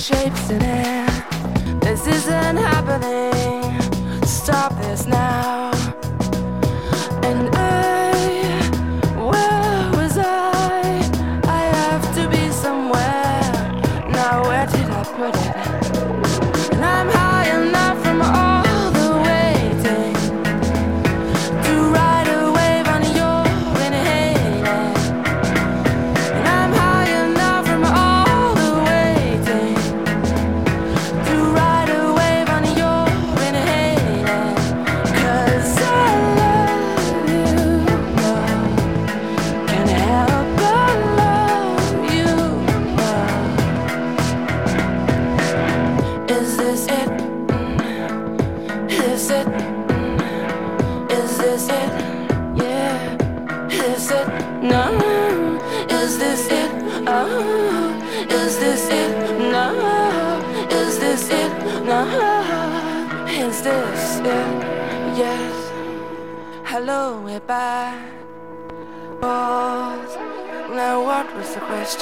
shapes in it. This isn't happening. Stop this now. And where was I? I have to be somewhere. Now where did I put it? And I'm high enough from all the waiting to ride a wave on your inhaling. And I'm high enough from all the waiting to ride a wave on your inhaling. 'Cause I love you, love. Can't help but love you, love. Is this it? Is it? Is this it? Yeah. Is it? No. Is this it? Oh. Is this it? No. Is this it? No. Is this it? Yes. Hello, we're back. Pause. Now what was the question?